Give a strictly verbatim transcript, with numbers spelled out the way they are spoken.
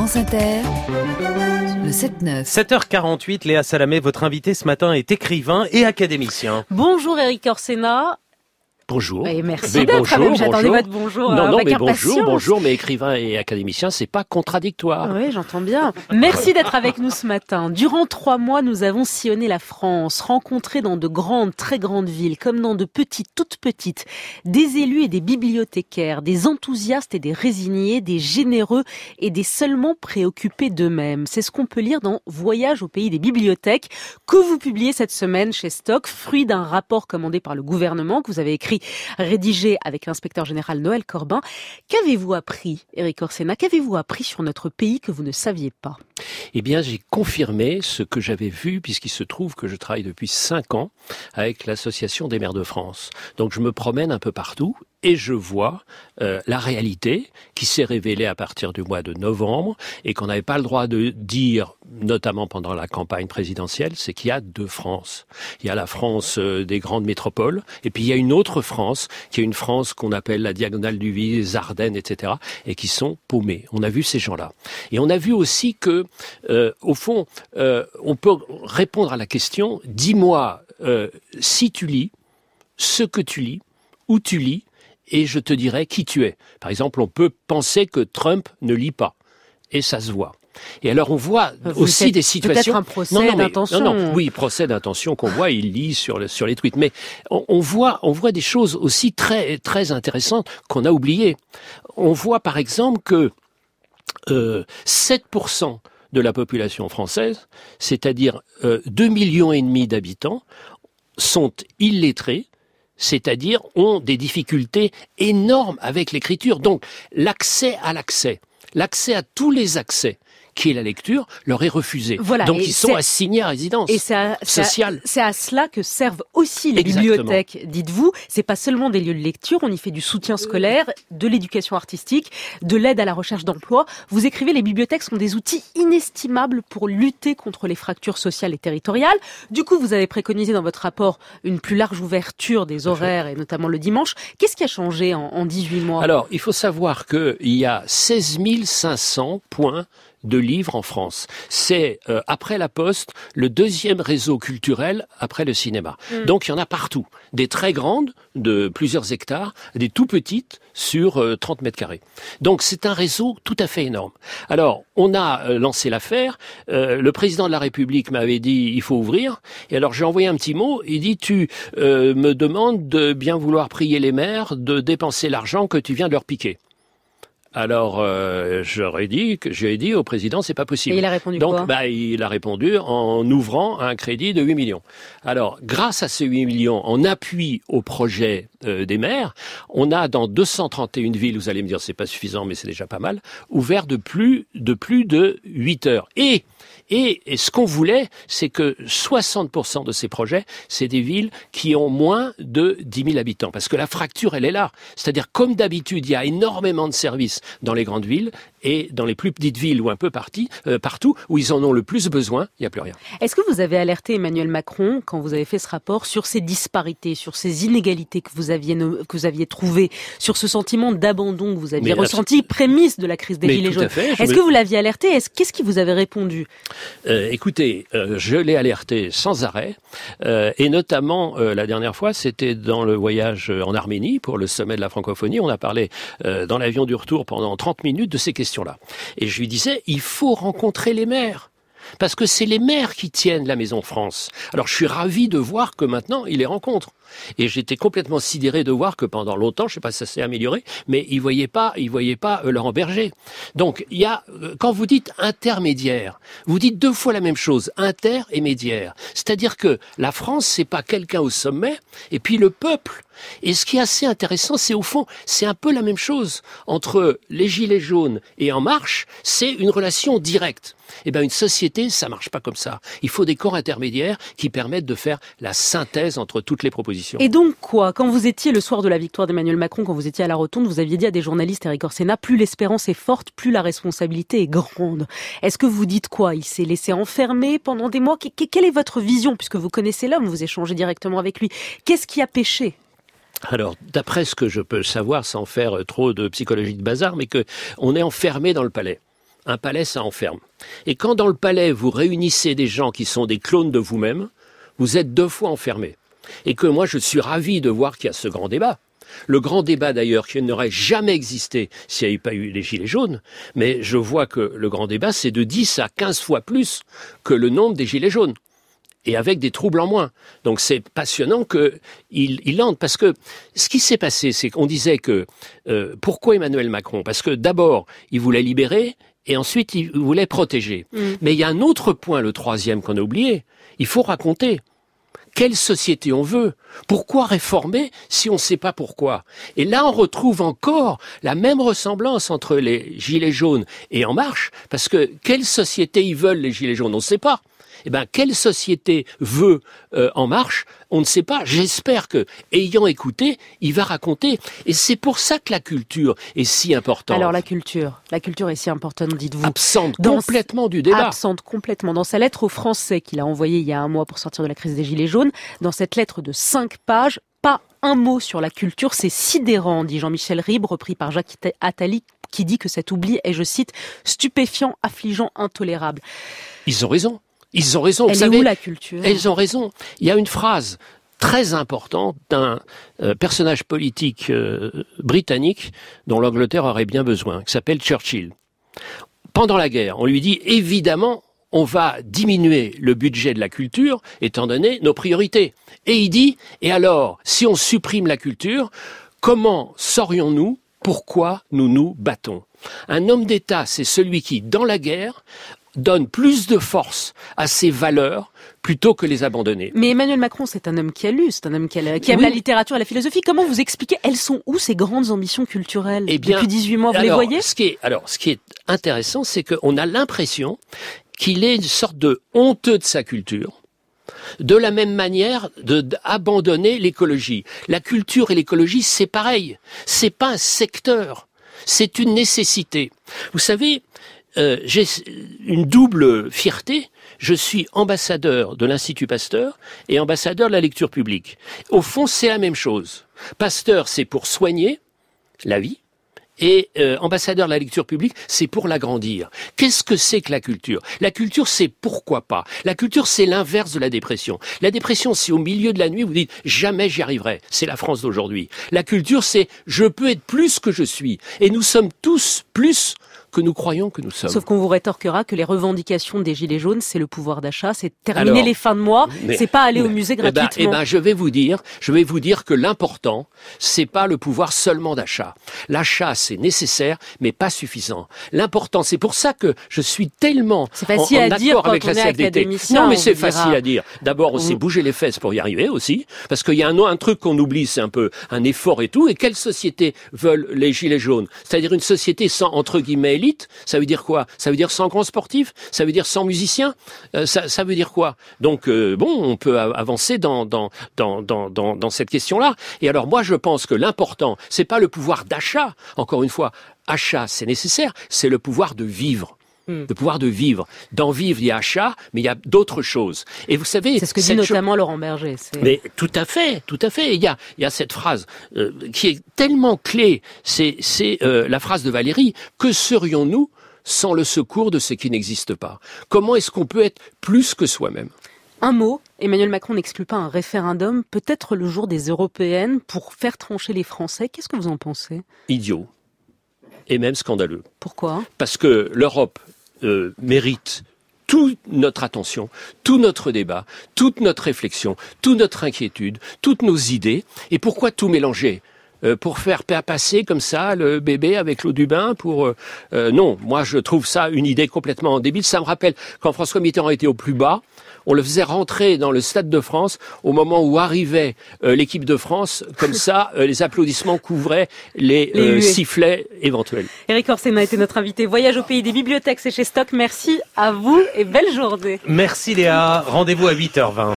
France Inter, le sept neuf. sept heures quarante-huit, Léa Salamé, votre invité ce matin est écrivain et académicien. Bonjour Éric Orsena. Bonjour. Et merci mais d'être bonjour, avec. J'attendais bonjour. votre bonjour non, non, avec mais impatience. bonjour, bonjour, mais écrivain et académicien, c'est pas contradictoire. Oui, j'entends bien. Merci d'être avec nous ce matin. Durant trois mois, nous avons sillonné la France, rencontré dans de grandes, très grandes villes, comme dans de petites, toutes petites, des élus et des bibliothécaires, des enthousiastes et des résignés, des généreux et des seulement préoccupés d'eux-mêmes. C'est ce qu'on peut lire dans Voyage au pays des bibliothèques, que vous publiez cette semaine chez Stock, fruit d'un rapport commandé par le gouvernement que vous avez écrit, rédigé avec l'inspecteur général Noël Corbin. Qu'avez-vous appris, Éric Orsena, qu'avez-vous appris sur notre pays que vous ne saviez pas ? Eh bien, j'ai confirmé ce que j'avais vu, puisqu'il se trouve que je travaille depuis cinq ans avec l'Association des maires de France. Donc, je me promène un peu partout et je vois euh, la réalité qui s'est révélée à partir du mois de novembre et qu'on n'avait pas le droit de dire, notamment pendant la campagne présidentielle, c'est qu'il y a deux France. Il y a la France euh, des grandes métropoles et puis il y a une autre France qui est une France qu'on appelle la diagonale du Vieux, les Ardennes, et cetera et qui sont paumés. On a vu ces gens-là. Et on a vu aussi que, euh, au fond, euh, on peut répondre à la question, dis-moi euh, si tu lis, ce que tu lis, où tu lis, et je te dirai qui tu es. Par exemple, on peut penser que Trump ne lit pas, et ça se voit. Et alors on voit Vous aussi des situations... Peut-être un procès non, non, mais, d'intention. Non, non, oui, procès d'intention qu'on voit, il lit sur, le, sur les tweets. Mais on, on, voit, on voit des choses aussi très, très intéressantes qu'on a oubliées. On voit par exemple que euh, sept pour cent de la population française, c'est-à-dire euh, deux millions et demi d'habitants, sont illettrés, c'est-à-dire ont des difficultés énormes avec l'écriture. Donc l'accès à l'accès, l'accès à tous les accès, qui est la lecture, leur est refusé. Voilà, donc ils sont assignés à résidence et c'est à, sociale. C'est à, c'est à cela que servent aussi les Exactement. bibliothèques, dites-vous. C'est pas seulement des lieux de lecture, on y fait du soutien scolaire, de l'éducation artistique, de l'aide à la recherche d'emploi. Vous écrivez, les bibliothèques sont des outils inestimables pour lutter contre les fractures sociales et territoriales. Du coup, vous avez préconisé dans votre rapport une plus large ouverture des horaires, et notamment le dimanche. Qu'est-ce qui a changé en, en dix-huit mois ? Alors, il faut savoir qu'il y a seize mille cinq cents points de livres en France. C'est, euh, après la Poste, le deuxième réseau culturel après le cinéma. Mmh. Donc, il y en a partout. Des très grandes, de plusieurs hectares, des tout petites, sur euh, trente mètres carrés. Donc, c'est un réseau tout à fait énorme. Alors, on a euh, lancé l'affaire. Euh, le président de la République m'avait dit, il faut ouvrir. Et alors, j'ai envoyé un petit mot. Il dit, tu euh, me demandes de bien vouloir prier les maires de dépenser l'argent que tu viens de leur piquer. Alors, euh, j'aurais dit, que j'ai dit au président, c'est pas possible. Et il a répondu Donc, quoi ? bah, il a répondu en ouvrant un crédit de huit millions. Alors, grâce à ces huit millions, en appui au projet euh, des maires, on a dans deux cent trente et une villes, vous allez me dire c'est pas suffisant, mais c'est déjà pas mal, ouvert de plus de plus de huit heures. Et Et, et ce qu'on voulait, c'est que soixante pour cent de ces projets, c'est des villes qui ont moins de dix mille habitants. Parce que la fracture, elle est là. C'est-à-dire, comme d'habitude, il y a énormément de services dans les grandes villes et dans les plus petites villes ou un peu parti, euh, partout où ils en ont le plus besoin, il n'y a plus rien. Est-ce que vous avez alerté Emmanuel Macron, quand vous avez fait ce rapport, sur ces disparités, sur ces inégalités que vous aviez, que vous aviez trouvées, sur ce sentiment d'abandon que vous aviez Mais ressenti, prémisse de la crise des Mais Gilets jaunes ? Fait, Est-ce me... que vous l'aviez alerté ? Est-ce, qu'est-ce qui vous avait répondu ? Euh, écoutez, euh, je l'ai alerté sans arrêt, euh, et notamment euh, la dernière fois, c'était dans le voyage en Arménie pour le sommet de la francophonie. On a parlé euh, dans l'avion du retour pendant trente minutes de ces questions-là. Et je lui disais, il faut rencontrer les maires. Parce que c'est les maires qui tiennent la Maison France. Alors je suis ravi de voir que maintenant, ils les rencontrent. Et j'étais complètement sidéré de voir que pendant longtemps, je ne sais pas si ça s'est amélioré, mais ils ne voyaient pas, ils voyaient pas euh, Laurent Berger. Donc, il y a, euh, quand vous dites intermédiaire, vous dites deux fois la même chose, inter et médiaire. C'est-à-dire que la France, c'est pas quelqu'un au sommet, et puis le peuple. Et ce qui est assez intéressant, c'est au fond, c'est un peu la même chose entre les Gilets jaunes et En Marche, c'est une relation directe. Eh bien, une société, ça marche pas comme ça. Il faut des corps intermédiaires qui permettent de faire la synthèse entre toutes les propositions. Et donc quoi ? Quand vous étiez le soir de la victoire d'Emmanuel Macron, quand vous étiez à la Rotonde, vous aviez dit à des journalistes, Éric Orsena, plus l'espérance est forte, plus la responsabilité est grande. Est-ce que vous dites quoi ? Il s'est laissé enfermer pendant des mois ? Quelle est votre vision ? Puisque vous connaissez l'homme, vous échangez directement avec lui. Qu'est-ce qui a péché ? Alors, d'après ce que je peux savoir, sans faire trop de psychologie de bazar, mais que on est enfermé dans le palais. un palais, ça enferme. Et quand dans le palais, vous réunissez des gens qui sont des clones de vous-même, vous êtes deux fois enfermés. Et que moi, je suis ravi de voir qu'il y a ce grand débat. Le grand débat, d'ailleurs, qui n'aurait jamais existé s'il n'y avait pas eu les Gilets jaunes. Mais je vois que le grand débat, c'est de dix à quinze fois plus que le nombre des Gilets jaunes. Et avec des troubles en moins. Donc c'est passionnant qu'il il entre. Parce que ce qui s'est passé, c'est qu'on disait que... Euh, pourquoi Emmanuel Macron ? Parce que d'abord, il voulait libérer, et ensuite, il voulait protéger. Mmh. Mais il y a un autre point, le troisième, qu'on a oublié. Il faut raconter. Quelle société on veut? Pourquoi réformer si on ne sait pas pourquoi? Et là, on retrouve encore la même ressemblance entre les Gilets jaunes et En Marche, parce que quelle société ils veulent, les Gilets jaunes? On ne sait pas. Eh ben, quelle société veut euh, En Marche? On ne sait pas. J'espère que, ayant écouté, il va raconter. Et c'est pour ça que la culture est si importante. Alors la culture, la culture est si importante, dites-vous. Absente Dans complètement du débat. Absente complètement. Dans sa lettre aux Français qu'il a envoyée il y a un mois pour sortir de la crise des Gilets jaunes, dans cette lettre de cinq pages, pas un mot sur la culture. C'est sidérant, dit Jean-Michel Ribes, repris par Jacques Attali, qui dit que cet oubli est, je cite, stupéfiant, affligeant, intolérable. Ils ont raison. Ils ont raison. Elle Vous est savez, où la culture? Ils ont raison. Il y a une phrase très importante d'un euh, personnage politique euh, britannique dont l'Angleterre aurait bien besoin, qui s'appelle Churchill. Pendant la guerre, on lui dit évidemment on va diminuer le budget de la culture étant donné nos priorités. Et il dit et alors si on supprime la culture, comment saurions-nous pourquoi nous nous battons? Un homme d'État, c'est celui qui, dans la guerre, donne plus de force à ses valeurs plutôt que les abandonner. Mais Emmanuel Macron, c'est un homme qui a lu, c'est un homme qui, a, qui aime oui. la littérature et la philosophie. Comment vous expliquez, elles sont où ces grandes ambitions culturelles? Eh bien, depuis dix-huit mois, vous alors, les voyez? ce qui est, Alors, ce qui est intéressant, c'est qu'on a l'impression qu'il est une sorte de honteux de sa culture. De la même manière d'abandonner l'écologie. La culture et l'écologie, c'est pareil. C'est pas un secteur. C'est une nécessité. Vous savez, Euh, j'ai une double fierté. Je suis ambassadeur de l'Institut Pasteur et ambassadeur de la lecture publique. Au fond, c'est la même chose. Pasteur, c'est pour soigner la vie. Et euh, ambassadeur de la lecture publique, c'est pour l'agrandir. Qu'est-ce que c'est que la culture? La culture, c'est pourquoi pas. La culture, c'est l'inverse de la dépression. La dépression, c'est au milieu de la nuit, vous dites « jamais j'y arriverai ». C'est la France d'aujourd'hui. La culture, c'est « je peux être plus que je suis ». Et nous sommes tous plus que nous croyons que nous sommes. Sauf qu'on vous rétorquera que les revendications des Gilets jaunes, c'est le pouvoir d'achat, c'est terminer Alors, les fins de mois, mais, c'est pas aller mais, au musée eh ben, gratuitement. Eh ben, je vais vous dire, je vais vous dire que l'important, c'est pas le pouvoir seulement d'achat. L'achat, c'est nécessaire, mais pas suffisant. L'important, c'est pour ça que je suis tellement c'est facile en, en à accord dire quand avec on la est C F D T. académicien. Non, mais c'est dira... facile à dire. D'abord, on mmh. s'est bougé les fesses pour y arriver aussi, parce qu'il y a un, un truc qu'on oublie, c'est un peu un effort et tout. Et quelle société veulent les Gilets jaunes? C'est-à-dire une société sans, entre guillemets, élite. Ça veut dire quoi? Ça veut dire sans grands sportifs? Ça veut dire sans musiciens? euh, ça, ça veut dire quoi? Donc, euh, bon, on peut avancer dans, dans, dans, dans, dans, dans cette question-là. Et alors, moi, je pense que l'important, c'est pas le pouvoir d'achat. Encore une fois, achat, c'est nécessaire. C'est le pouvoir de vivre. Le pouvoir de vivre. D'en vivre, il y a achat, mais il y a d'autres choses. Et vous savez... C'est ce que dit notamment cho- Laurent Berger. C'est... Mais tout à fait, tout à fait. Il y a, il y a cette phrase euh, qui est tellement clé. C'est, c'est euh, la phrase de Valérie. Que serions-nous sans le secours de ce qui n'existe pas? Comment est-ce qu'on peut être plus que soi-même? Un mot, Emmanuel Macron n'exclut pas un référendum, peut-être le jour des européennes, pour faire trancher les Français. Qu'est-ce que vous en pensez? Idiot. Et même scandaleux. Pourquoi? Parce que l'Europe euh, mérite toute notre attention, tout notre débat, toute notre réflexion, toute notre inquiétude, toutes nos idées. Et pourquoi tout mélanger? Euh, pour faire passer comme ça le bébé avec l'eau du bain pour euh, euh, non, moi je trouve ça une idée complètement débile. Ça me rappelle quand François Mitterrand était au plus bas, on le faisait rentrer dans le Stade de France au moment où arrivait euh, l'équipe de France, comme ça euh, les applaudissements couvraient les, les euh, sifflets éventuels. Éric Orsena a été notre invité. Voyage au pays des bibliothèques, c'est chez Stock. Merci à vous et belle journée. Merci Léa, rendez-vous à huit heures vingt.